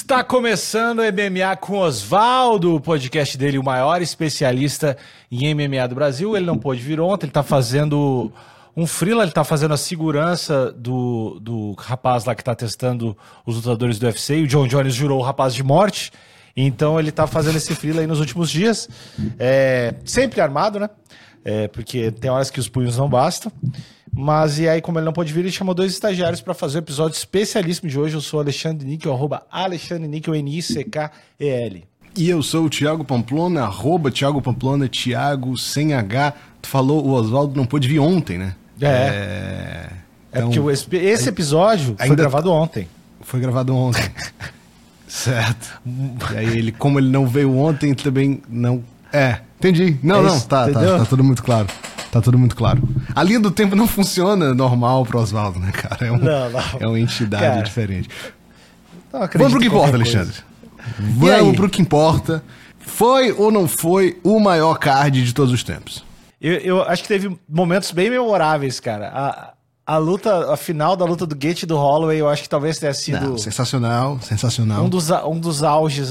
Está começando o MMA com Osvaldo, o podcast dele, o maior especialista em MMA do Brasil. Ele não pôde vir ontem, ele está fazendo um freela, ele está fazendo a segurança do rapaz lá que está testando os lutadores do UFC, e o John Jones jurou o rapaz de morte, então ele está fazendo esse freela aí nos últimos dias, sempre armado, né? Porque tem horas que os punhos não bastam. Mas e aí, como ele não pôde vir, ele chamou 2 estagiários para fazer o episódio especialíssimo de hoje. Eu sou o Alexandre Níquel, @AlexandreNíquel, N-I-C-K-E-L. E eu sou o Thiago Pamplona, @Thiago Pamplona, Thiago sem H. Tu falou, o Osvaldo não pôde vir ontem, né? Então, porque esse episódio foi gravado ontem. Foi gravado ontem. Certo. E aí, como ele não veio ontem, também não... entendi. Tá tudo muito claro. Tá tudo muito claro. A linha do tempo não funciona normal pro Osvaldo, né, cara? É uma entidade diferente. Vamos pro que importa, Alexandre. Vamos pro que importa. Foi ou não foi o maior card de todos os tempos? Eu acho que teve momentos bem memoráveis, cara. A final da luta do Gaethje e do Holloway, eu acho que talvez tenha sido... Sensacional. Um dos auges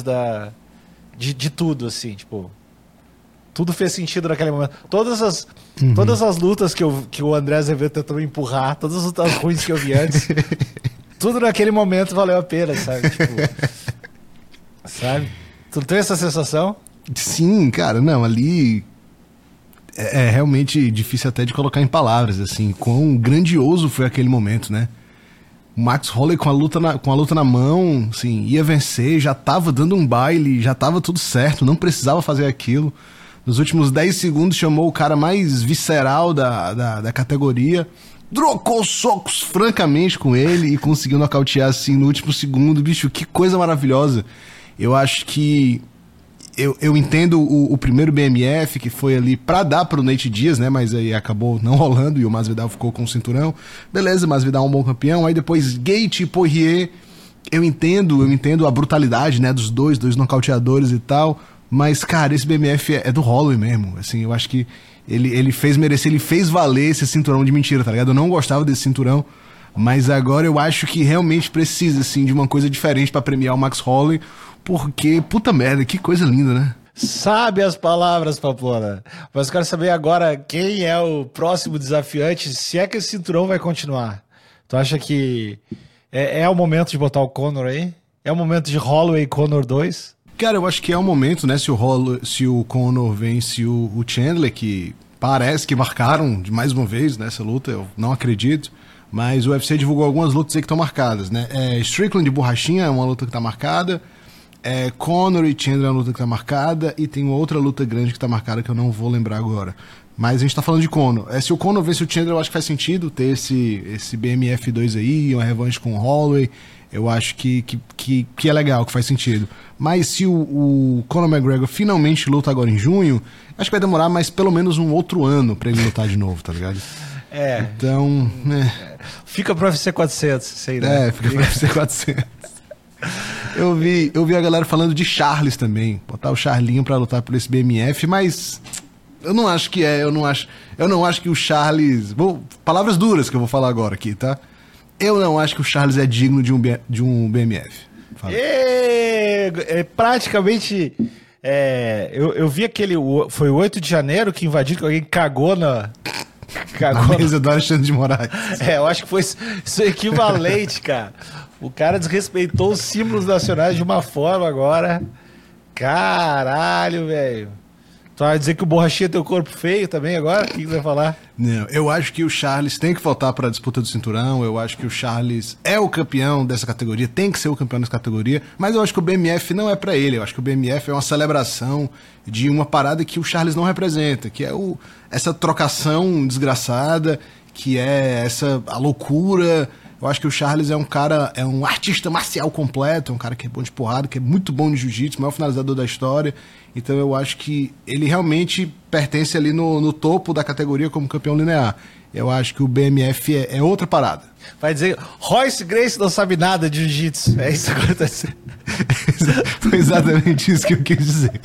de tudo, assim, tipo... Tudo fez sentido naquele momento. Todas as lutas que o André Azevedo tentou me empurrar, todas as lutas ruins que eu vi antes, tudo naquele momento valeu a pena, sabe? Tipo, sabe? Tu tem essa sensação? Sim, cara, não, ali é realmente difícil até de colocar em palavras, assim, quão grandioso foi aquele momento, né? O Max Holloway com a luta na mão, assim, ia vencer, já tava dando um baile, já tava tudo certo, não precisava fazer aquilo. Nos últimos 10 segundos chamou o cara mais visceral da categoria, trocou socos francamente com ele e conseguiu nocautear assim no último segundo. Bicho, que coisa maravilhosa. Eu acho que... Eu entendo o primeiro BMF, que foi ali pra dar pro Nate Diaz, né? Mas aí acabou não rolando e o Masvidal ficou com o cinturão. Beleza, Masvidal é um bom campeão. Aí depois Gaethje e Poirier. Eu entendo a brutalidade, né? Dos dois nocauteadores e tal. Mas, cara, esse BMF é do Holloway mesmo. Assim, eu acho que ele fez merecer, ele fez valer esse cinturão de mentira, tá ligado? Eu não gostava desse cinturão, mas agora eu acho que realmente precisa, assim, de uma coisa diferente pra premiar o Max Holloway, porque, puta merda, que coisa linda, né? Sabe as palavras, Pamplona. Mas eu quero saber agora quem é o próximo desafiante, se é que esse cinturão vai continuar. Tu acha que é o momento de botar o Conor aí? É o momento de Holloway e Conor 2? Cara, eu acho que é o momento, né? Se o Conor vence o Chandler, que parece que marcaram de mais uma vez nessa luta, eu não acredito, mas o UFC divulgou algumas lutas aí que estão marcadas, né? Strickland de borrachinha é uma luta que está marcada, Conor e Chandler é uma luta que está marcada, e tem uma outra luta grande que está marcada que eu não vou lembrar agora. Mas a gente tá falando de Conor. Se o Conor vence o Chandler, eu acho que faz sentido ter esse BMF2 aí, uma revanche com o Holloway. Eu acho que é legal, que faz sentido. Mas se o Conor McGregor finalmente luta agora em junho, acho que vai demorar mais pelo menos um outro ano pra ele lutar de novo, tá ligado? Então... Fica pro UFC 400, sei, né? Fica pro UFC 400. Eu vi a galera falando de Charles também. Botar o Charlinho pra lutar por esse BMF, mas... Eu não acho que eu não acho que o Charles... Palavras duras que eu vou falar agora aqui, tá? Eu não acho que o Charles é digno de um BMF. Praticamente... eu vi foi o 8 de janeiro que invadiu, que alguém cagou na mesa do Alexandre de Moraes. Eu acho que foi isso equivalente, cara. O cara desrespeitou os símbolos nacionais de uma forma agora. Caralho, velho. Tu vai dizer que o Borrachinha tem o corpo feio também agora? O que você vai falar? Não, eu acho que o Charles tem que voltar para a disputa do cinturão. Eu acho que o Charles é o campeão dessa categoria, tem que ser o campeão dessa categoria. Mas eu acho que o BMF não é para ele. Eu acho que o BMF é uma celebração de uma parada que o Charles não representa, que é essa trocação desgraçada, que é a loucura. Eu acho que o Charles é um artista marcial completo, é um cara que é bom de porrada, que é muito bom de jiu-jitsu, o maior finalizador da história. Então eu acho que ele realmente pertence ali no topo da categoria como campeão linear. Eu acho que o BMF é outra parada. Vai dizer, Royce Gracie não sabe nada de jiu-jitsu. É isso que acontece. Foi exatamente isso que eu quis dizer.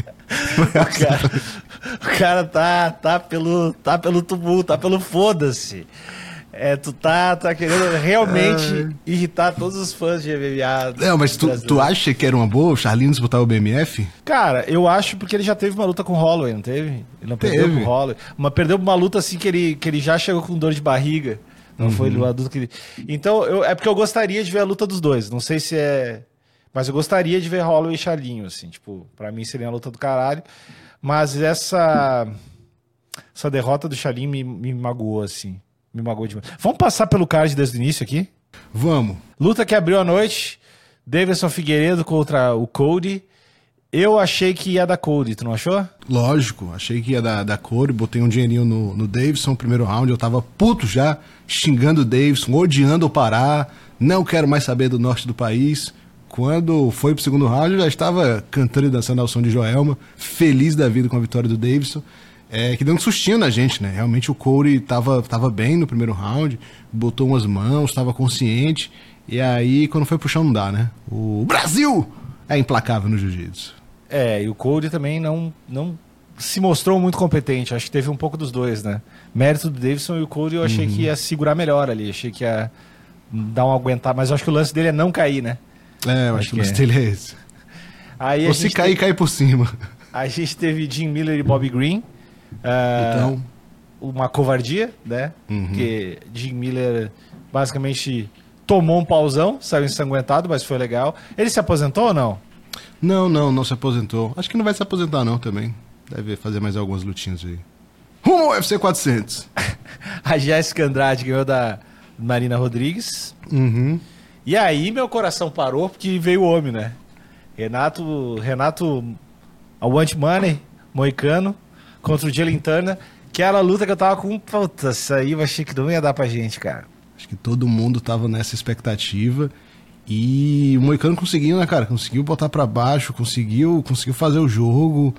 O cara tá pelo tumulto, tá pelo foda-se. Tu tá querendo realmente irritar todos os fãs de MMA. Não, mas tu acha que era uma boa o Charlinho disputar o BMF? Cara, eu acho porque ele já teve uma luta com o Holloway, não teve? Ele não perdeu com o Holloway. Mas perdeu uma luta assim que ele já chegou com dor de barriga. Não foi uma luta que ele... Então, é porque eu gostaria de ver a luta dos dois. Não sei se é... Mas eu gostaria de ver Holloway e Charlinho, assim. Tipo, pra mim seria uma luta do caralho. Mas essa derrota do Charlinho me magoou, assim. Me magoou demais. Vamos passar pelo card desde o início aqui? Vamos. Luta que abriu a noite. Davidson Figueiredo contra o Cody. Eu achei que ia dar Cody, tu não achou? Lógico, achei que ia dar Cody. Botei um dinheirinho no Davidson, primeiro round. Eu tava puto já, xingando o Davidson, odiando o Pará. Não quero mais saber do norte do país. Quando foi pro segundo round, eu já estava cantando e dançando ao som de Joelma. Feliz da vida com a vitória do Davidson. Que deu um sustinho na gente, né? Realmente o Cody tava bem no primeiro round, botou umas mãos, tava consciente, e aí quando foi pro chão não dá, né? O Brasil é implacável no jiu-jitsu. E o Cody também não se mostrou muito competente, acho que teve um pouco dos dois, né? Mérito do Davidson e o Cody eu achei que ia segurar melhor ali, achei que ia dar um aguentar, mas eu acho que o lance dele é não cair, né? Eu acho que o lance dele é esse. Aí ou se cair, cai por cima. A gente teve Jim Miller e Bobby Green. Então, uma covardia, né? Porque Jim Miller basicamente tomou um pauzão, saiu ensanguentado, mas foi legal. Ele se aposentou ou não? Não se aposentou. Acho que não vai se aposentar não também. Deve fazer mais algumas lutinhas aí. Rumo ao UFC 400. A Jéssica Andrade ganhou da Marina Rodrigues. E aí meu coração parou porque veio o homem, né? Renato a Want Money, moicano, contra o Jalen Turner, que era a luta que eu tava com... Puta, isso aí eu achei que não ia dar pra gente, cara. Acho que todo mundo tava nessa expectativa. E o moicano conseguiu, né, cara? Conseguiu botar pra baixo, conseguiu fazer o jogo.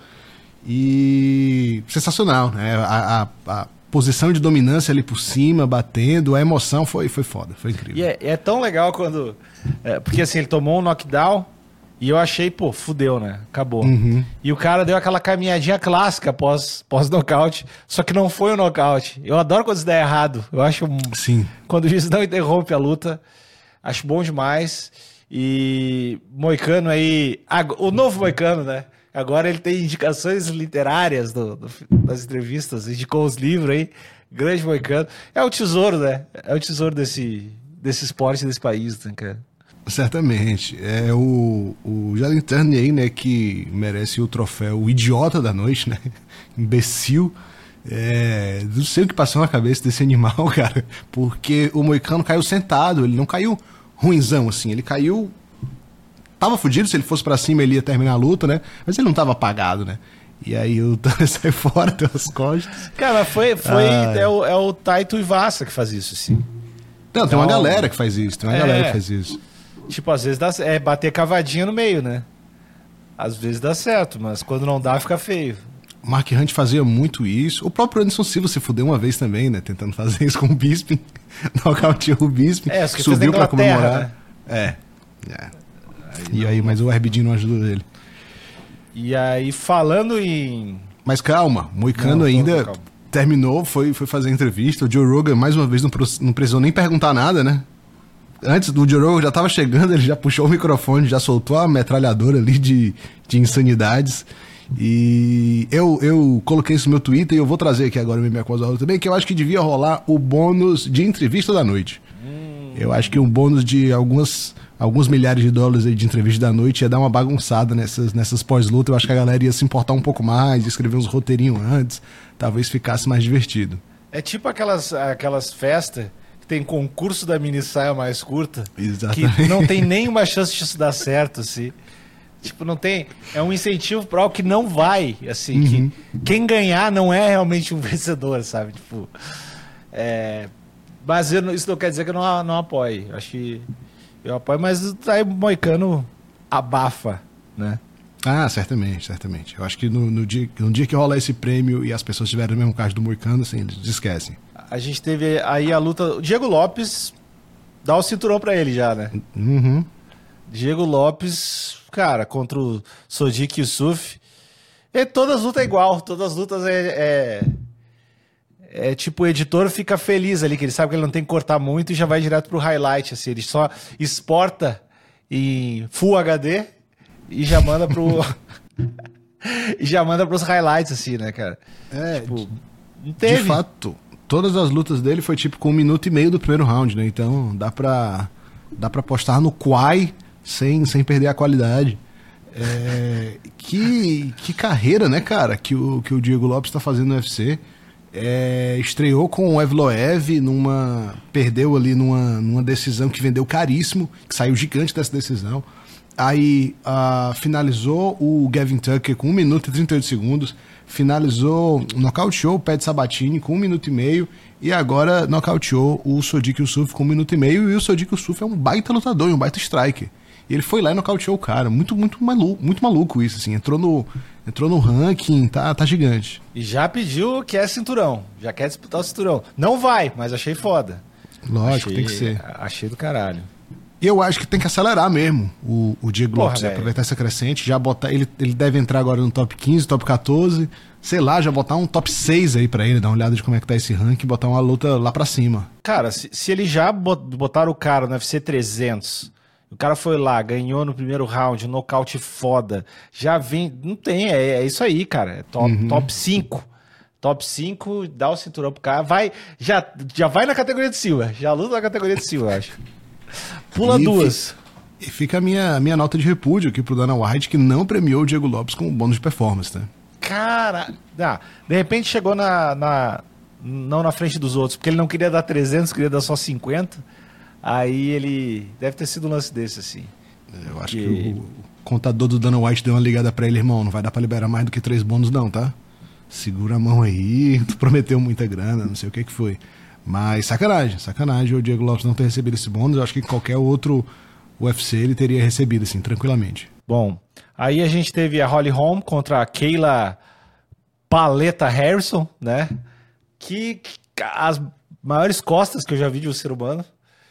E... sensacional, né? A posição de dominância ali por cima, batendo, a emoção foi foda, foi incrível. E é tão legal quando... porque assim, ele tomou um knockdown e eu achei, fudeu, né? Acabou. E o cara deu aquela caminhadinha clássica pós-nocaute, só que não foi um nocaute. Eu adoro quando isso dá errado. Eu acho... Sim. Quando o juiz não interrompe a luta, acho bom demais. E Moicano aí... O novo Moicano, né? Agora ele tem indicações literárias das entrevistas, indicou os livros aí. Grande Moicano. É o tesouro, né? É o tesouro desse esporte, desse país, né, cara? Certamente. É o Jalen Turner aí, né, que merece o troféu o idiota da noite, né? Imbecil. Não sei o que passou na cabeça desse animal, cara. Porque o moicano caiu sentado, ele não caiu ruinzão, assim. Ele caiu... Tava fudido, se ele fosse pra cima ele ia terminar a luta, né? Mas ele não tava apagado, né? E aí o Turner sai fora, tem as costas. Cara, é o Taito Ivasa que faz isso, assim. Não, tem uma galera que faz isso, Tipo, às vezes é bater cavadinha no meio, né? Às vezes dá certo, mas quando não dá, fica feio. O Mark Hunt fazia muito isso. O próprio Anderson Silva se fudeu uma vez também, né? Tentando fazer isso com o Bisping. Nocauteou o Bisping. Subiu pra comemorar. Né? E aí, mas o Herbidinho não ajudou ele. E aí, falando em... Mas calma, Moicano ainda terminou, foi fazer a entrevista. O Joe Rogan, mais uma vez, não precisou nem perguntar nada, né? Antes do Joe Rogan já tava chegando, ele já puxou o microfone, já soltou a metralhadora ali de insanidades. E eu coloquei isso no meu Twitter e eu vou trazer aqui agora o MMA com as também, que eu acho que devia rolar o bônus de entrevista da noite. Eu acho que um bônus de alguns milhares de dólares aí de entrevista da noite ia dar uma bagunçada nessas pós-luta. Eu acho que a galera ia se importar um pouco mais, escrever uns roteirinhos antes, talvez ficasse mais divertido. É tipo aquelas festas que tem concurso da mini saia mais curta. Exatamente. Que não tem nenhuma chance de isso dar certo, assim. Tipo, não tem... É um incentivo para algo que não vai, assim. Que quem ganhar não é realmente um vencedor, sabe? Tipo... Mas isso não quer dizer que eu não apoie. Acho que eu apoio, mas aí o Moicano abafa, né? Ah, certamente. Eu acho que no dia que rolar esse prêmio e as pessoas estiverem no mesmo card do Moicano, assim, eles esquecem. A gente teve aí a luta... O Diego Lopes dá o cinturão pra ele já, né? Diego Lopes, cara, contra o Sodiq Yusuff. E todas as lutas é igual. Todas as lutas é tipo, o editor fica feliz ali, que ele sabe que ele não tem que cortar muito e já vai direto pro highlight, assim, ele só exporta em Full HD e já manda pro... e já manda pros highlights, assim, né, cara? Tipo, não teve. De fato, todas as lutas dele foi tipo com 1 minuto e meio do primeiro round, né? Então dá pra postar no Quai sem perder a qualidade. Que carreira, né, cara, que o Diego Lopes tá fazendo no UFC. Estreou com o Evloev, perdeu ali numa decisão que vendeu caríssimo, que saiu gigante dessa decisão. Aí finalizou o Gavin Tucker com 1 minuto e 38 segundos, finalizou, nocauteou o Pat Sabatini com 1 minuto e meio, e agora nocauteou o Sodiq Yusuff com 1 minuto e meio, e o Sodiq Yusuff é um baita lutador, um baita striker. E ele foi lá e nocauteou o cara, muito maluco isso, assim, entrou no ranking, tá gigante. E já pediu que é cinturão, já quer disputar o cinturão. Não vai, mas achei foda. Lógico, tem que ser. Achei do caralho. E eu acho que tem que acelerar mesmo o Diego Lopes, aproveitar essa crescente, já botar, ele deve entrar agora no top 15, top 14, sei lá, já botar um top 6 aí pra ele, dar uma olhada de como é que tá esse ranking, botar uma luta lá pra cima. Cara, se ele já botaram o cara no UFC 300, o cara foi lá, ganhou no primeiro round, um nocaute foda, já vem, não tem, é isso aí, cara, é top 5. Top 5, dá o cinturão pro cara, já vai na categoria de Silva, já luta na categoria de Silva, eu acho. Pula duas. E fica a minha nota de repúdio aqui pro Dana White, que não premiou o Diego Lopes com bônus de performance, né? Cara, de repente chegou não na frente dos outros, porque ele não queria dar 300, queria dar só 50. Aí ele deve ter sido um lance desse, assim. Eu acho que o contador do Dana White deu uma ligada pra ele, irmão, não vai dar pra liberar mais do que 3 bônus não, tá? Segura a mão aí, tu prometeu muita grana, não sei o que foi. Mas sacanagem o Diego Lopes não ter recebido esse bônus. Eu acho que qualquer outro UFC ele teria recebido, assim, tranquilamente. Bom, aí a gente teve a Holly Holm contra a Kayla Paleta Harrison, né? Que as maiores costas que eu já vi de um ser humano.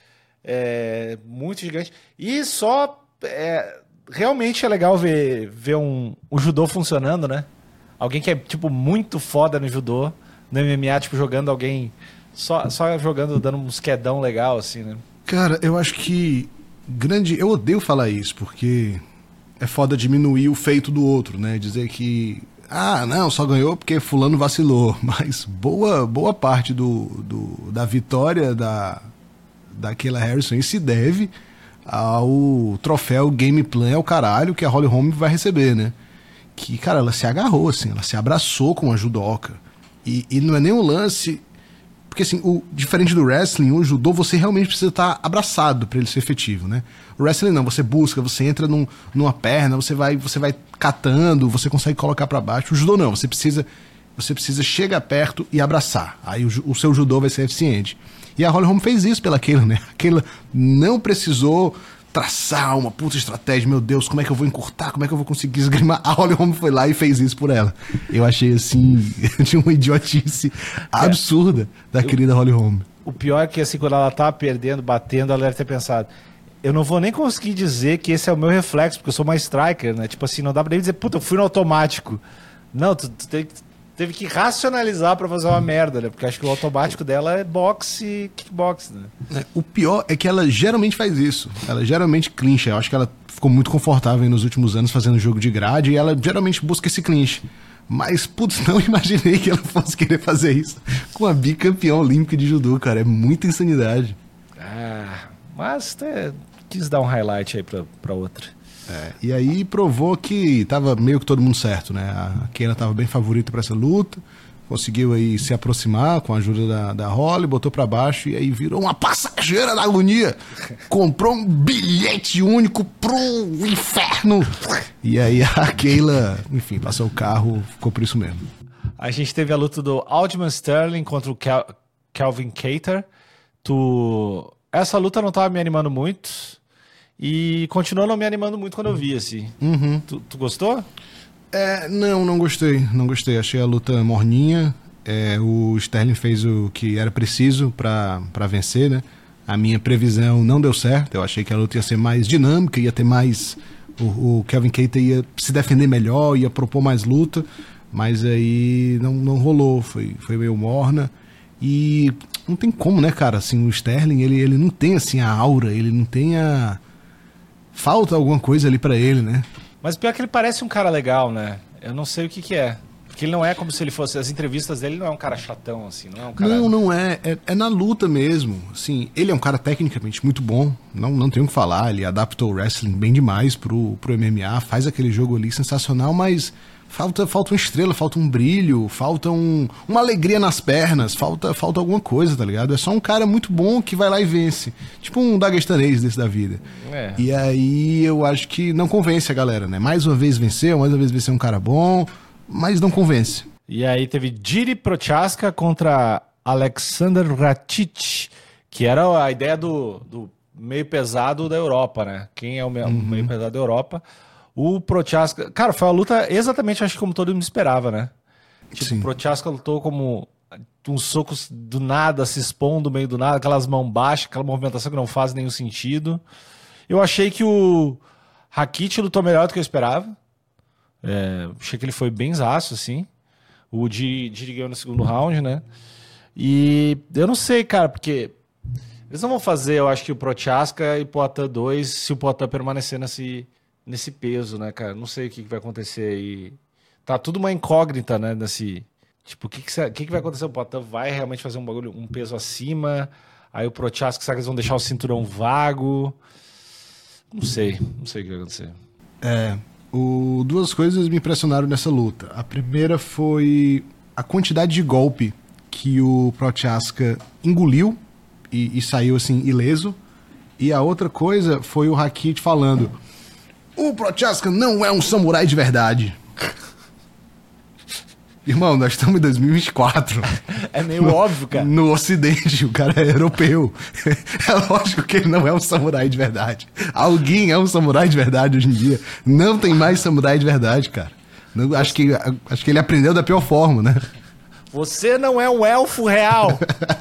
Muito gigante. E realmente é legal ver um judô funcionando, né? Alguém que é, tipo, muito foda no judô, no MMA, tipo, jogando alguém... Só jogando, dando uns quedão legal, assim, né? Cara, eu acho que eu odeio falar isso, porque é foda diminuir o feito do outro, né? Dizer que, não, só ganhou porque fulano vacilou. Mas boa parte da vitória da Kayla Harrison se deve ao troféu Game Plan ao caralho que a Holly Holm vai receber, né? Que, cara, ela se agarrou, assim, ela se abraçou com a judoca. E não é nem um lance... Porque, assim, diferente do wrestling, o judô você realmente precisa estar abraçado para ele ser efetivo, né? O wrestling não, você busca, você entra numa perna, você vai catando, você consegue colocar para baixo. O judô não, você precisa chegar perto e abraçar. Aí o seu judô vai ser eficiente. E a Holly Holm fez isso pela Kayla, né? A Kayla não precisou traçar uma puta estratégia, meu Deus, como é que eu vou encurtar, como é que eu vou conseguir esgrimar? A Holly Holm foi lá e fez isso por ela. Eu achei, assim, de uma idiotice absurda da querida Holly Holm. O pior é que, assim, quando ela tava perdendo, batendo, ela deve ter pensado, eu não vou nem conseguir dizer que esse é o meu reflexo, porque eu sou uma striker, né? Tipo assim, não dá pra nem dizer, puta, eu fui no automático. Não, tu teve que racionalizar pra fazer uma merda, né? Porque acho que o automático dela é boxe e kickbox, né? O pior é que ela geralmente faz isso. Ela geralmente clincha. Eu acho que ela ficou muito confortável nos últimos anos fazendo jogo de grade e ela geralmente busca esse clinch. Mas, putz, não imaginei que ela fosse querer fazer isso com a bicampeã olímpica de judô, cara. É muita insanidade. Mas quis dar um highlight aí pra outra. E aí provou que tava meio que todo mundo certo, né? A Kayla tava bem favorita para essa luta, conseguiu aí se aproximar com a ajuda da Holly, botou para baixo e aí virou uma passageira da agonia. Comprou um bilhete único pro inferno. E aí a Kayla, enfim, passou o carro, ficou por isso mesmo. A gente teve a luta do Aljamain Sterling contra o Calvin Kattar. Essa luta não tava me animando muito. E continuou não me animando muito quando eu vi, assim. Uhum. Tu gostou? Não gostei. Achei a luta morninha. O Sterling fez o que era preciso pra vencer, né? A minha previsão não deu certo. Eu achei que a luta ia ser mais dinâmica, ia ter mais... O Calvin Kattar ia se defender melhor, ia propor mais luta. Mas aí não rolou. Foi meio morna. E não tem como, né, cara? Assim, o Sterling, ele não tem, assim, a aura, ele não tem a... Falta alguma coisa ali pra ele, né? Mas pior que ele parece um cara legal, né? Eu não sei o que é. Porque ele não é como se ele fosse... As entrevistas dele não é um cara chatão, assim. Não é um cara... Não é. É na luta mesmo. Assim, ele é um cara tecnicamente muito bom. Não tenho o que falar. Ele adaptou o wrestling bem demais pro MMA. Faz aquele jogo ali sensacional, mas... Falta uma estrela, falta um brilho, falta uma alegria nas pernas, falta alguma coisa, tá ligado? É só um cara muito bom que vai lá e vence. Tipo um daguestanês desse da vida. É. E aí eu acho que não convence a galera, né? Mais uma vez venceu um cara bom, mas não convence. E aí teve Jiri Prochazka contra Alexander Rakic, que era a ideia do meio pesado da Europa, né? Quem é o meio pesado da Europa? O Prochazka... Cara, foi uma luta exatamente, acho que como todo mundo esperava, né? Tipo, Sim. o Prochazka lutou como uns socos do nada, se expondo meio do nada, aquelas mãos baixas, aquela movimentação que não faz nenhum sentido. Eu achei que o Rakic lutou melhor do que eu esperava. Achei que ele foi bem zaço, assim. O Jiri ganhou no segundo round, né? E eu não sei, cara, porque eles não vão fazer, eu acho que o Prochazka e Poatan 2 se o Poatan permanecer nesse peso, né, cara? Não sei o que vai acontecer aí. Tá tudo uma incógnita, né, Tipo, o que vai acontecer? O Poatan vai realmente fazer um peso acima? Aí o Prochazka, será que eles vão deixar o cinturão vago? Não sei o que vai acontecer. Duas coisas me impressionaram nessa luta. A primeira foi a quantidade de golpe que o Prochazka engoliu e saiu assim ileso. E a outra coisa foi o Rakic falando: o Prochazka não é um samurai de verdade. Irmão, nós estamos em 2024. É meio óbvio, cara. No Ocidente, o cara é europeu. É lógico que ele não é um samurai de verdade. Alguém é um samurai de verdade hoje em dia. Não tem mais samurai de verdade, cara. Acho que ele aprendeu da pior forma, né? Você não é um elfo real.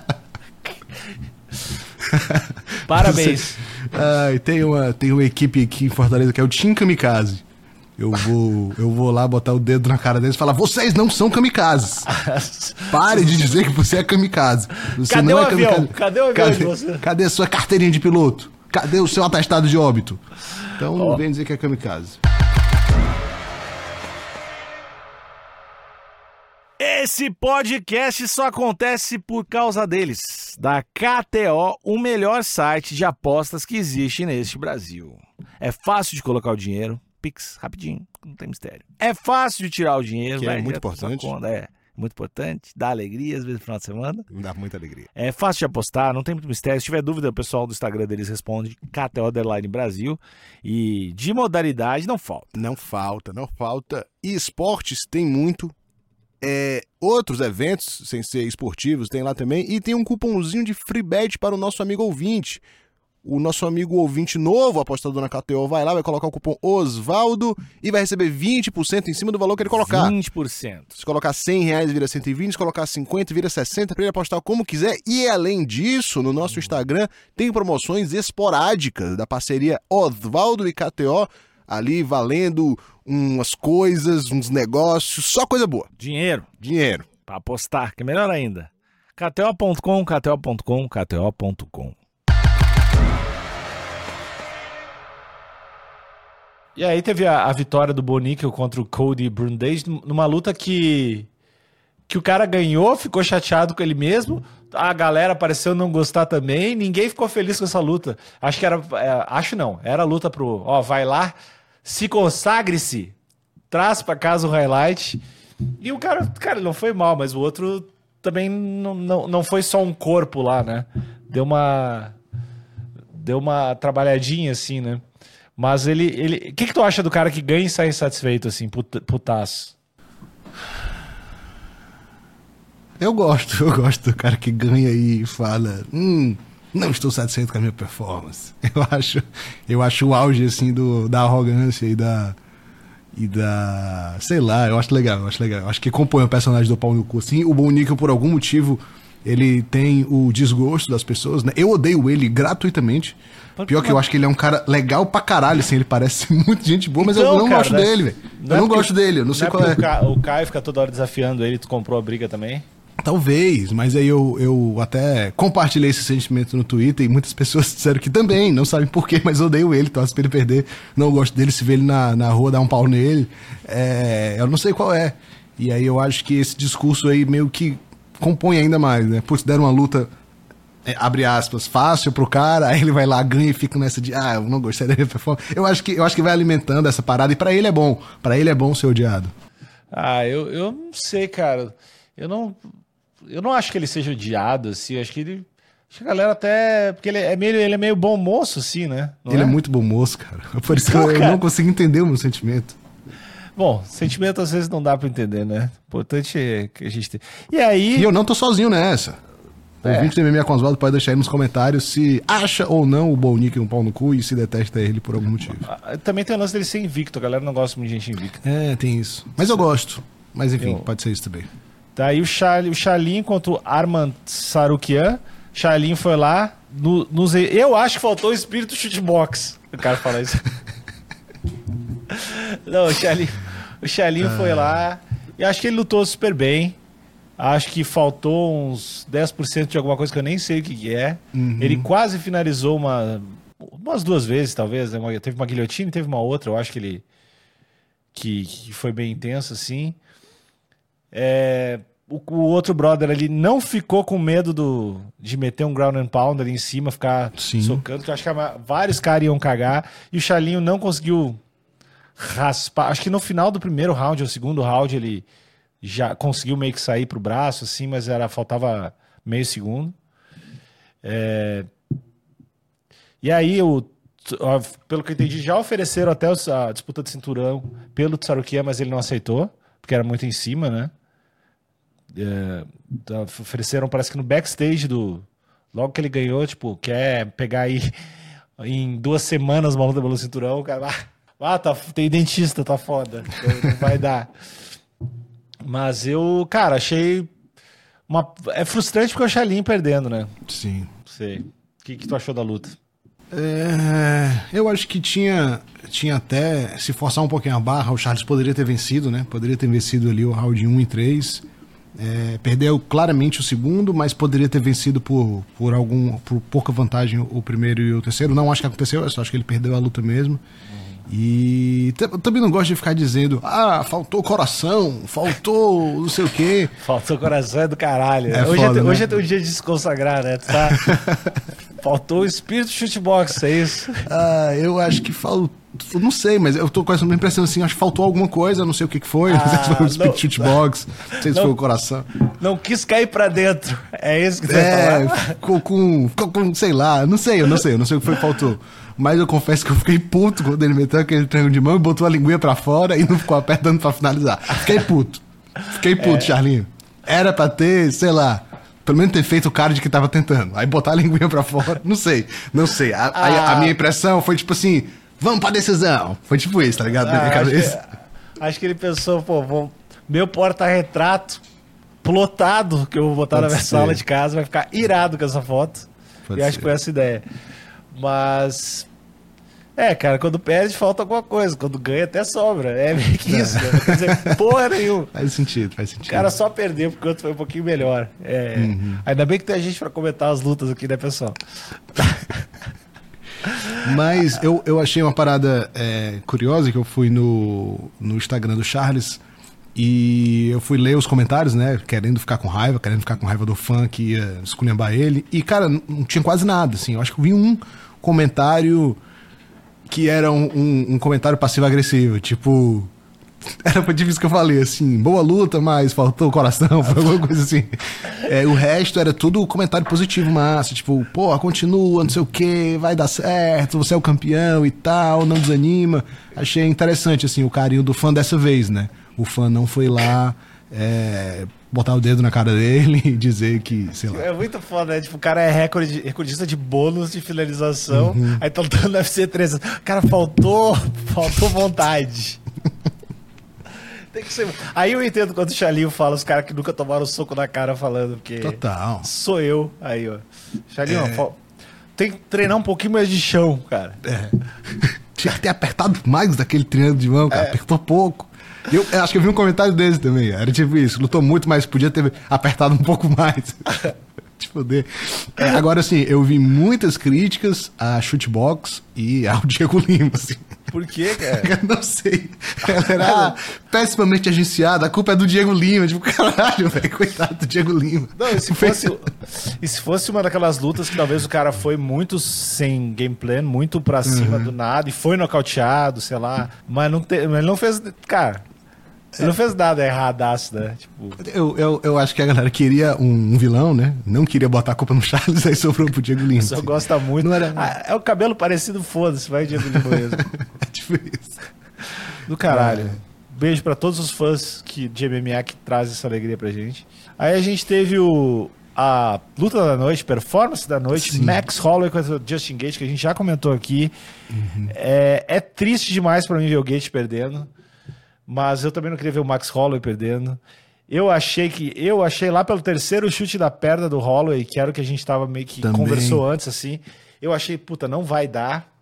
Parabéns. Tem uma equipe aqui em Fortaleza que é o Team Kamikaze. Eu vou lá botar o dedo na cara deles e falar: vocês não são kamikazes. Pare de dizer que você é kamikaze. Você Cadê não o é avião? kamikaze. Cadê o avião de você? Cadê a sua carteirinha de piloto? Cadê o seu atestado de óbito? Então não vem dizer que é kamikaze. Esse podcast só acontece por causa deles. Da KTO, o melhor site de apostas que existe neste Brasil. É fácil de colocar o dinheiro. Pix, rapidinho, não tem mistério. É fácil de tirar o dinheiro. Que é muito importante. Muito importante, dá alegria às vezes no final de semana. Dá muita alegria. É fácil de apostar, não tem muito mistério. Se tiver dúvida, o pessoal do Instagram deles responde, KTO Brasil. E de modalidade não falta. Não falta. E esportes tem muito. Outros eventos, sem ser esportivos, tem lá também. E tem um cupomzinho de free bet para o nosso amigo ouvinte. O nosso amigo ouvinte novo, apostador na KTO, vai lá, vai colocar o cupom Osvaldo e vai receber 20% em cima do valor que ele colocar. 20%. Se colocar R$100 vira 120, se colocar 50 vira 60, para ele apostar como quiser. E além disso, no nosso Instagram tem promoções esporádicas da parceria Osvaldo e KTO, ali valendo umas coisas, uns negócios, só coisa boa. Dinheiro. Pra apostar, que é melhor ainda. KTO.com. E aí teve a vitória do Boníquel contra o Cody Brundage numa luta que o cara ganhou, ficou chateado com ele mesmo, a galera pareceu não gostar também, ninguém ficou feliz com essa luta. Acho que era a luta pro, vai lá, se consagre-se, traz pra casa o highlight. E o cara, não foi mal, mas o outro também não foi só um corpo lá, né? Deu uma trabalhadinha assim, né? Mas ele... O que tu acha do cara que ganha e sai insatisfeito, assim, putaço? Eu gosto do cara que ganha e fala: não estou satisfeito com a minha performance. Eu acho o auge, assim, da arrogância e da... sei lá, eu acho legal. Eu acho que compõe o personagem do pau no cu, assim. O Boníquel, por algum motivo, ele tem o desgosto das pessoas, né? Eu odeio ele gratuitamente. Pior que eu acho que ele é um cara legal pra caralho, assim, ele parece muito gente boa, mas então, eu não gosto dele, velho. Eu não gosto dele, eu não sei qual é. O Caio fica toda hora desafiando ele, tu comprou a briga também? Talvez, mas aí eu até compartilhei esse sentimento no Twitter e muitas pessoas disseram que também, não sabem porquê, mas odeio ele, torço pra ele perder, não gosto dele, se vê ele na rua, dar um pau nele, eu não sei qual é. E aí eu acho que esse discurso aí meio que compõe ainda mais, né? Putz, deram uma luta, abre aspas, fácil pro cara, aí ele vai lá, ganha e fica nessa de, eu não gostaria da performance. Eu acho que vai alimentando essa parada e pra ele é bom ser odiado. Eu não sei, cara, eu não acho que ele seja odiado, assim, acho que a galera até, porque ele é meio bom moço, assim, né? Ele é muito bom moço, cara, por isso que eu não consigo entender o meu sentimento. Bom, sentimento às vezes não dá pra entender, né? O importante é que a gente tem. E aí... E eu não tô sozinho nessa. O ouvinte do MMA com Oswaldo pode deixar aí nos comentários se acha ou não o Bo Nickal um pau no cu e se detesta ele por algum motivo. Também tem o lance dele ser invicto, a galera não gosta muito de gente invicta. Tem isso. Mas eu gosto. Mas enfim, pode ser isso também. Tá aí o Charlin contra o Arman Tsarukyan. Charlin foi lá. Eu acho que faltou o espírito shootbox. O cara fala isso. Não, o Charlin foi lá e acho que ele lutou super bem. Acho que faltou uns 10% de alguma coisa que eu nem sei o que é. Uhum. Ele quase finalizou umas 2 vezes, talvez. Né? Teve uma guilhotina e teve uma outra. Eu acho que ele que foi bem intenso, assim. O outro brother ali não ficou com medo de meter um ground and pound ali em cima, ficar socando. Eu acho que vários caras iam cagar. E o Charlinho não conseguiu raspar. Acho que no final do primeiro round ou segundo round ele já conseguiu meio que sair pro braço, assim, mas faltava meio segundo. E aí, pelo que eu entendi, já ofereceram até a disputa de cinturão pelo Tsarukyan, mas ele não aceitou, porque era muito em cima, né? Ofereceram, parece que no backstage logo que ele ganhou, tipo, quer pegar aí em 2 semanas uma luta pelo cinturão, o cara, tem dentista, tá foda, não vai dar. Mas eu, cara, achei é frustrante porque é o Charlin perdendo, né? Sim. Sei. O que tu achou da luta? Eu acho que tinha até, se forçar um pouquinho a barra, o Charles poderia ter vencido, né? Poderia ter vencido ali o round 1 e 3. Perdeu claramente o segundo, mas poderia ter vencido por pouca vantagem o primeiro e o terceiro. Não acho que aconteceu, eu só acho que ele perdeu a luta mesmo. E também não gosto de ficar dizendo faltou coração, faltou não sei o quê. Faltou coração é do caralho. Hoje é teu dia de se consagrar, né? Faltou o espírito shootbox, é isso? Eu acho que faltou. Não sei, mas eu tô com essa impressão assim, acho que faltou alguma coisa, não sei o que foi, não sei se foi o espírito shootbox, não sei se foi o coração. Não quis cair pra dentro, é isso que você vai falar? Ficou com, sei lá, eu não sei o que foi que faltou. Mas eu confesso que eu fiquei puto quando ele meteu aquele triângulo de mão e botou a linguinha pra fora e não ficou apertando pra finalizar. Fiquei puto, Charlinho. Era pra ter, sei lá, pelo menos ter feito o cara de que tava tentando. Aí botar a linguinha pra fora, não sei. A minha impressão foi tipo assim, vamos pra decisão. Foi tipo isso, tá ligado? Na minha cabeça. Acho que ele pensou, meu porta-retrato plotado que eu vou botar na minha sala de casa vai ficar irado com essa foto. E acho que foi essa ideia. Mas... cara, quando perde falta alguma coisa, quando ganha até sobra. É meio que isso, né? Não quer dizer porra nenhuma. Faz sentido. O cara só perdeu porque o outro foi um pouquinho melhor. Ainda bem que tem gente pra comentar as lutas aqui, né, pessoal? Mas eu achei uma parada curiosa, que eu fui no Instagram do Charles e eu fui ler os comentários, né, querendo ficar com raiva do fã que ia esculhambar ele, e cara, não tinha quase nada, assim. Eu acho que eu vi um comentário que era um comentário passivo-agressivo, tipo, era por isso que eu falei, assim, boa luta, mas faltou o coração, foi alguma coisa assim. O resto era tudo comentário positivo, massa, tipo, continua, não sei o que, vai dar certo, você é o campeão e tal, não desanima. Achei interessante, assim, o carinho do fã dessa vez, né? O fã não foi lá botar o dedo na cara dele e dizer que, sei lá. É muito foda, né? Tipo, o cara é recordista de bônus de finalização, aí tá lutando no UFC 3. Cara, faltou vontade. Tem que ser... Aí eu entendo quando o Charlinho fala, os caras que nunca tomaram soco na cara falando, porque... Total. Sou eu. Aí, ó. Charlinho, tem que treinar um pouquinho mais de chão, cara. Tinha que ter apertado mais daquele triângulo de mão, cara. Apertou pouco. Eu acho que eu vi um comentário desse também. Era tipo isso, lutou muito, mas podia ter apertado um pouco mais. Te foder. Agora, assim, eu vi muitas críticas a Shootbox e ao Diego Lima, assim. Por quê, cara? Eu não sei. Ela era pessimamente agenciada, a culpa é do Diego Lima. Tipo, caralho, velho, coitado do Diego Lima. Não, e se fosse uma daquelas lutas que talvez o cara foi muito sem game plan, muito pra cima do nada, e foi nocauteado, sei lá, mas ele não fez, cara... Ele não fez nada erradaço, né? Tipo... Eu acho que a galera queria um vilão, né? Não queria botar a culpa no Charles, aí sobrou pro Diego Lima. Só gosta muito. Não era... é o cabelo parecido, foda-se, vai Diego Lima mesmo. É tipo isso. Do caralho. Beijo pra todos os fãs de MMA que trazem essa alegria pra gente. Aí a gente teve a luta da noite, performance da noite, sim. Max Holloway contra o Justin Gaethje, que a gente já comentou aqui. É triste demais pra mim ver o Gaethje perdendo. Mas eu também não queria ver o Max Holloway perdendo. Eu achei lá pelo terceiro chute da perna do Holloway, que era o que a gente tava meio que também conversou antes, assim. Eu achei, puta, não vai dar.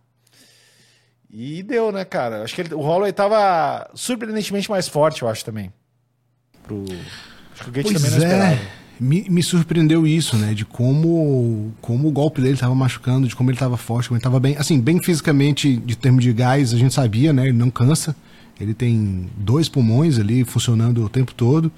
E deu, né, cara? Acho que o Holloway tava surpreendentemente mais forte, eu acho, também. Acho que o Gaethje também não esperava. Me surpreendeu isso, né? De como o golpe dele tava machucando, de como ele tava forte, como ele tava bem... Assim, bem fisicamente, de termo de gás, a gente sabia, né? Ele não cansa. Ele tem 2 pulmões ali funcionando o tempo todo.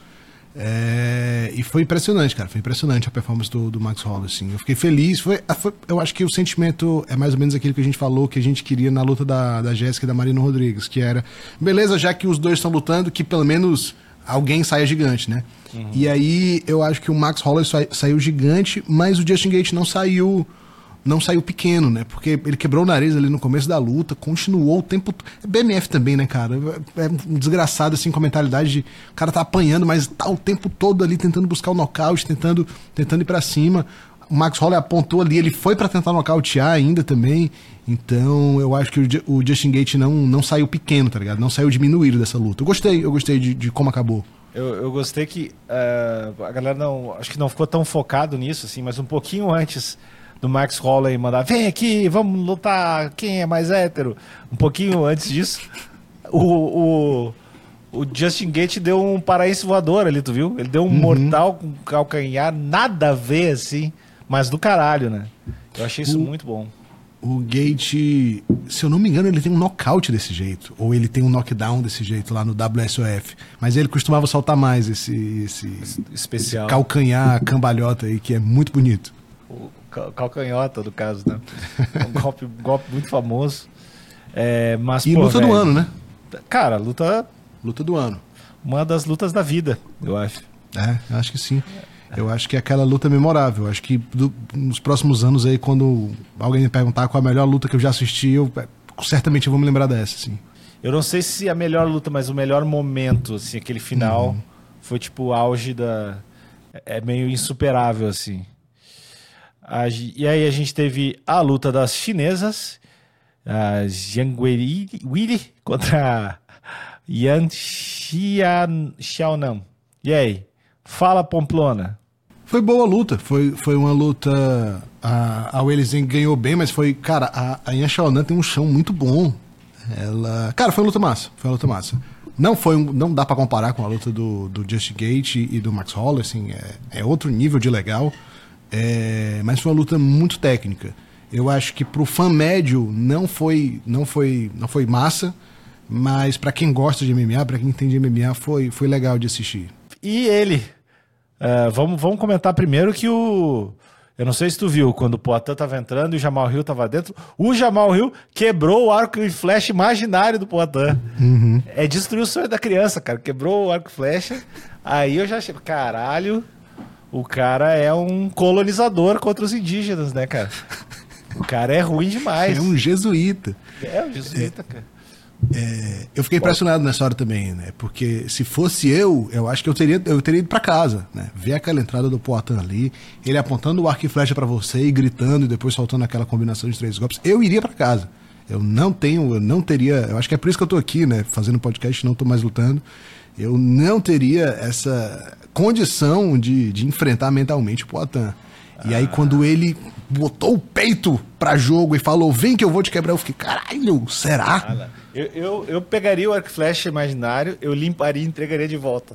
E foi impressionante, cara. Foi impressionante a performance do Max Holloway, assim. Eu fiquei feliz. Eu acho que o sentimento é mais ou menos aquilo que a gente falou, que a gente queria na luta da Jéssica e da Marina Rodrigues, que era, beleza, já que os dois estão lutando, que pelo menos alguém saia gigante, né? E aí eu acho que o Max Holloway saiu gigante, mas o Justin Gaethje não saiu pequeno, né? Porque ele quebrou o nariz ali no começo da luta, continuou o tempo... BMF também, né, cara? É um desgraçado, assim, com a mentalidade de... O cara tá apanhando, mas tá o tempo todo ali tentando buscar o nocaute, tentando ir pra cima. O Max Holloway apontou ali, ele foi pra tentar nocautear ainda também. Então, eu acho que o Justin Gaethje não saiu pequeno, tá ligado? Não saiu diminuído dessa luta. Eu gostei de como acabou. Eu gostei que a galera acho que não ficou tão focado nisso, assim, mas um pouquinho antes... do Max Holloway mandar, vem aqui, vamos lutar, quem é mais hétero? Um pouquinho antes disso, o Justin Gaethje deu um paraíso voador ali, tu viu? Ele deu um mortal com calcanhar, nada a ver, assim, mas do caralho, né? Eu achei isso muito bom. O Gaethje, se eu não me engano, ele tem um nocaute desse jeito, ou ele tem um knockdown desse jeito lá no WSOF, mas ele costumava soltar mais esse especial, esse calcanhar, cambalhota aí, que é muito bonito. Calcanhota, no caso, né? Um golpe muito famoso. Mas, e luta do ano, né? Cara, luta do ano. Uma das lutas da vida, eu acho. Eu acho que sim. Eu acho que é aquela luta memorável. Eu acho que nos próximos anos aí, quando alguém me perguntar qual a melhor luta que eu já assisti, certamente eu vou me lembrar dessa, sim. Eu não sei se a melhor luta, mas o melhor momento, assim, aquele final, foi tipo o auge da... É meio insuperável, assim. E aí a gente teve a luta das chinesas, a Zhang Weili contra a Yan Xiaonan. E aí? Fala, Pamplona. Foi boa a luta, foi uma luta... A Weili Zhang ganhou bem, mas foi... Cara, a Yan Xiaonan tem um chão muito bom. Cara, foi uma luta massa. Não dá pra comparar com a luta do Justin Gaethje e do Max Holloway, assim, é outro nível de legal. Mas foi uma luta muito técnica. Eu acho que pro fã médio não foi massa, mas pra quem gosta de MMA, pra quem entende MMA, foi legal de assistir. E ele? Vamos comentar primeiro que eu não sei se tu viu, quando o Poatan tava entrando e o Jamal Hill tava dentro, o Jamal Hill quebrou o arco e flecha imaginário do Poatan. Destruiu o sonho da criança, cara. Quebrou o arco e flecha. Aí eu já achei, caralho... O cara é um colonizador contra os indígenas, né, cara? O cara é ruim demais. É um jesuíta. Um jesuíta, cara. Eu fiquei impressionado nessa hora também, né? Porque se fosse eu acho que eu teria ido pra casa, né? Ver aquela entrada do Poatan ali, ele apontando o arco e flecha pra você e gritando e depois soltando aquela combinação de 3 golpes. Eu iria pra casa. Eu não teria... Eu acho que é por isso que eu tô aqui, né? Fazendo podcast, não tô mais lutando. Eu não teria essa condição de enfrentar mentalmente o Poatan. E aí quando ele botou o peito pra jogo e falou, vem que eu vou te quebrar, eu fiquei, caralho, será? Eu pegaria o arco e flecha imaginário, eu limparia e entregaria de volta.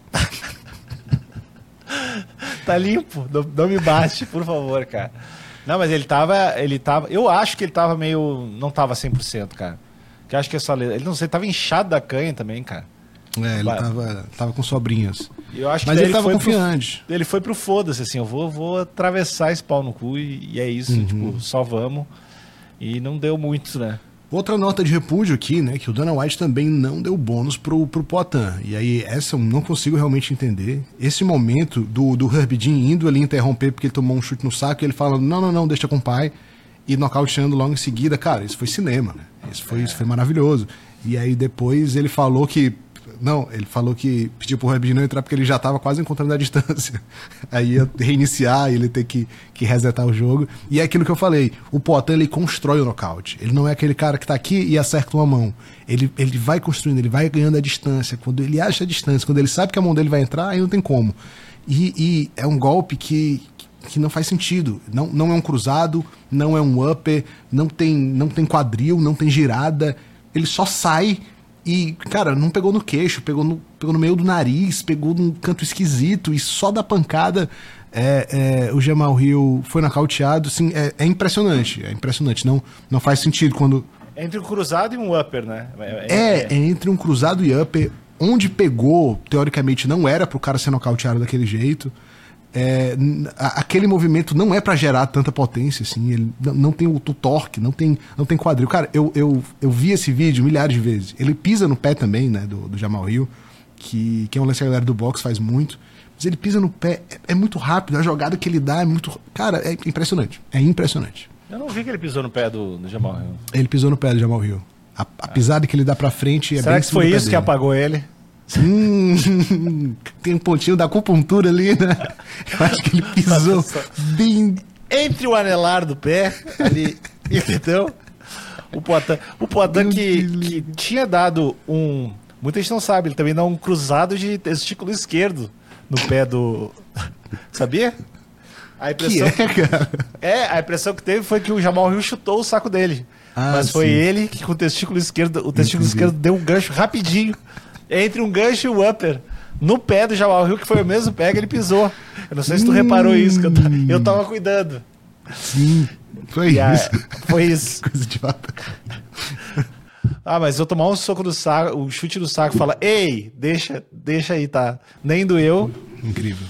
Tá limpo, não me bate, por favor, cara. Não, mas ele tava... Eu acho que ele tava meio... Não tava 100%, cara. Que eu acho que essa... Ele não sei, tava inchado da canha também, cara. É, ele tava com sobrinhas. Eu acho mas que ele tava confiante. Ele foi pro foda-se, assim, eu vou atravessar esse pau no cu e é isso, tipo, só vamos. E não deu muito, né? Outra nota de repúdio aqui, né, que o Dana White também não deu bônus pro Poitin. E aí, essa eu não consigo realmente entender. Esse momento do Herb Dean indo ali interromper porque ele tomou um chute no saco e ele fala, não, deixa com o pai. E nocauteando logo em seguida. Cara, isso foi cinema, né? Isso foi maravilhoso. E aí depois ele falou que... Não, ele falou que pediu pro Herb Dean não entrar porque ele já estava quase encontrando a distância. Aí ia reiniciar, ele ter que resetar o jogo. E é aquilo que eu falei, o Poitin, ele constrói o nocaute. Ele não é aquele cara que tá aqui e acerta uma mão. Ele vai construindo, ele vai ganhando a distância. Quando ele acha a distância, quando ele sabe que a mão dele vai entrar, aí não tem como. E é um golpe que não faz sentido. Não é um cruzado, não é um upper, não tem quadril, não tem girada. Ele só sai... E, cara, não pegou no queixo, pegou no meio do nariz, pegou num canto esquisito e só da pancada o Jamal Hill foi nocauteado. Assim, é impressionante, não faz sentido quando... Entre um cruzado e um upper, né? É entre um cruzado e upper, onde pegou, teoricamente não era pro cara ser nocauteado daquele jeito. Aquele movimento não é pra gerar tanta potência, assim, ele não tem o torque, não tem quadril. Cara, eu vi esse vídeo milhares de vezes. Ele pisa no pé também, né, do Jamal Hill, que é um lance que a galera do boxe faz muito, mas ele pisa no pé, é muito rápido, a jogada que ele dá é muito... Cara, é impressionante, Eu não vi que ele pisou no pé do Jamal Hill. Ele pisou no pé do Jamal Hill. A pisada que ele dá pra frente é Será bem... Será que foi isso que apagou ele? Tem um pontinho da acupuntura ali, né? Eu acho que ele pisou bem... Entre o anelar do pé, ali, entendeu? O Poitin que tinha dado um... Muita gente não sabe, ele também dá um cruzado de testículo esquerdo no pé do... Sabia? A impressão cara? A impressão que teve foi que o Jamal Hill chutou o saco dele. Mas foi ele que com o testículo esquerdo deu um gancho rapidinho. Entre um gancho e o upper no pé do Jamal Hill, que foi o mesmo pé que ele pisou. Eu não sei se tu reparou isso, que eu tava cuidando. Sim, foi isso. Foi isso. Coisa idiota. Mas eu tomar um soco no saco, um chute no saco e falar, ei, deixa aí, tá? Nem doeu. Incrível.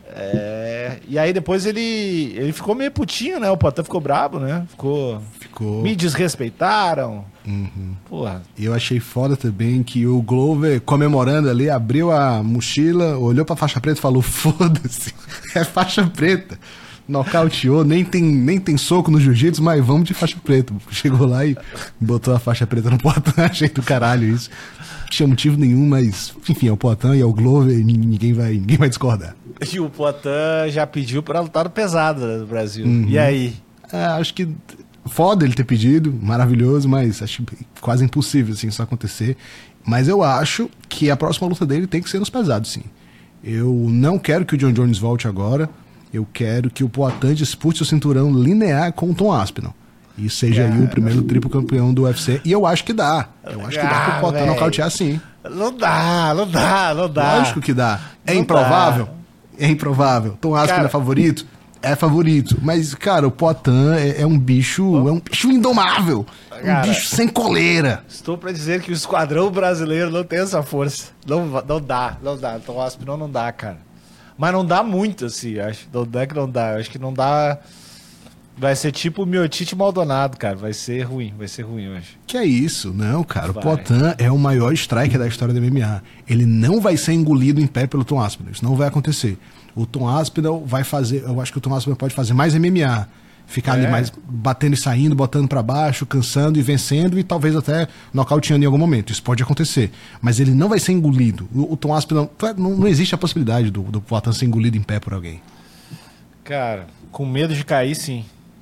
E aí depois ele ficou meio putinho, né? O Poitin ficou brabo, né? Ficou... Me desrespeitaram. Porra. E eu achei foda também que o Glover, comemorando ali, abriu a mochila, olhou pra faixa preta e falou, foda-se, é faixa preta. Nocauteou, nem tem soco no jiu-jitsu, mas vamos de faixa preta. Chegou lá e botou a faixa preta no Poitin, achei do caralho isso. Não tinha motivo nenhum, mas enfim, é o Poitin e é o Glover, ninguém vai discordar. E o Poitin já pediu pra lutar no pesado, né, no Brasil. E aí? Acho que foda ele ter pedido, maravilhoso, mas acho quase impossível assim, isso acontecer. Mas eu acho que a próxima luta dele tem que ser nos pesados, sim. Eu não quero que o John Jones volte agora. Eu quero que o Poitin dispute o cinturão linear com o Tom Aspinall. E seja aí o primeiro triplo campeão do UFC. E eu acho que dá. Eu acho que dá pro Poitin nocautear, sim. Não dá. Lógico que dá. É improvável? É improvável. Tom Aspinall é favorito? É favorito. Mas, cara, o Poitin é um bicho indomável. Cara, um bicho sem coleira. Estou pra dizer que o esquadrão brasileiro não tem essa força. Não dá. Tom Aspinall não dá, cara. Mas não dá muito, assim, acho. Não é que não dá. Acho que não dá... Vai ser tipo o Miotite Maldonado, cara. Vai ser ruim, eu acho. Que é isso? Não, cara. O Poitin é o maior striker da história do MMA. Ele não vai ser engolido em pé pelo Tom Aspinall. Isso não vai acontecer. O Tom Aspinall vai fazer... Eu acho que o Tom Aspinall pode fazer mais MMA. Ficar ali mais batendo e saindo, botando pra baixo, cansando e vencendo e talvez até nocauteando em algum momento. Isso pode acontecer. Mas ele não vai ser engolido. O Tom Aspinall... Não existe a possibilidade do Poitin ser engolido em pé por alguém. Cara, com medo de cair, sim.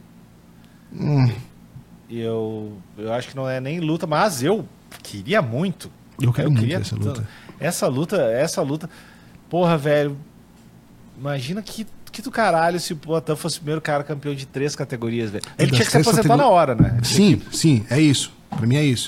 Eu acho que não é nem luta, mas eu queria muito. Eu quero muito essa luta. Essa luta. Porra, velho. Imagina que do caralho se o Poitin fosse o primeiro cara campeão de 3 categorias, velho. Ele tinha que se aposentar na hora, né? Sim, é isso. Pra mim é isso.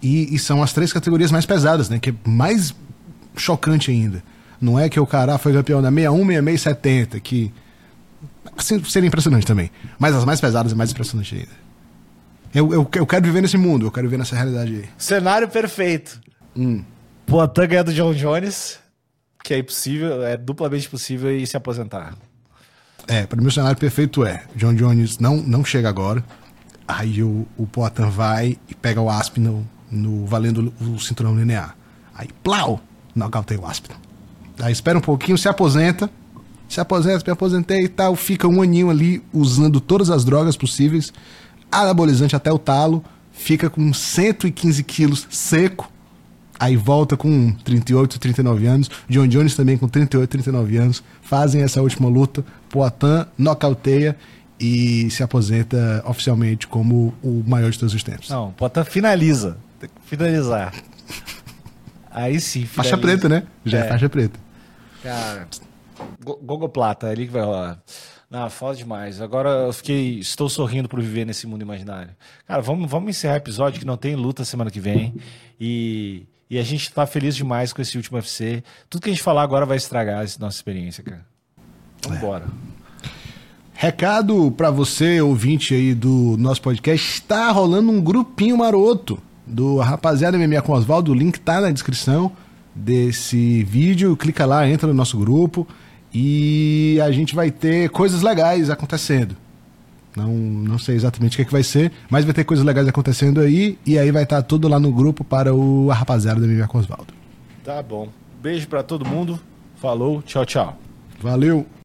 E são as 3 categorias mais pesadas, né? Que é mais chocante ainda. Não é que o cara foi campeão da 61, 66 e 70, que assim, seria impressionante também. Mas as mais pesadas é mais impressionante ainda. Eu quero viver nesse mundo, eu quero viver nessa realidade aí. Cenário perfeito. Poatan ganha do John Jones, que é impossível, é duplamente possível e se aposentar. Para mim o cenário perfeito é John Jones não chega agora, aí o Poatan vai e pega o Aspinall no valendo o cinturão linear. Aí, plau, nocauteia o Aspinall. Aí espera um pouquinho, se aposenta, me aposentei e tal, fica um aninho ali usando todas as drogas possíveis, anabolizante até o talo, fica com 115 quilos seco, aí volta com 38, 39 anos, John Jones também com 38, 39 anos, fazem essa última luta, Poatan nocauteia e se aposenta oficialmente como o maior de todos os tempos. Não, Poatan finaliza, tem que finalizar. Aí sim, finaliza. Faixa preta, né? Já é faixa preta. Cara, Gogoplata, é ali que vai rolar. Não, foda demais. Agora estou sorrindo por viver nesse mundo imaginário. Cara, vamos encerrar o episódio que não tem luta semana que vem. E a gente tá feliz demais com esse último UFC. Tudo que a gente falar agora vai estragar essa nossa experiência, cara. Vambora. Recado pra você, ouvinte aí do nosso podcast, está rolando um grupinho maroto do Rapaziada MMA com Osvaldo. O link tá na descrição desse vídeo. Clica lá, entra no nosso grupo e a gente vai ter coisas legais acontecendo. Não sei exatamente o que é que vai ser, mas vai ter coisas legais acontecendo aí e aí vai estar tudo lá no grupo para o Rapaziada da MMA com Osvaldo. Tá bom. Beijo pra todo mundo. Falou, tchau, tchau. Valeu!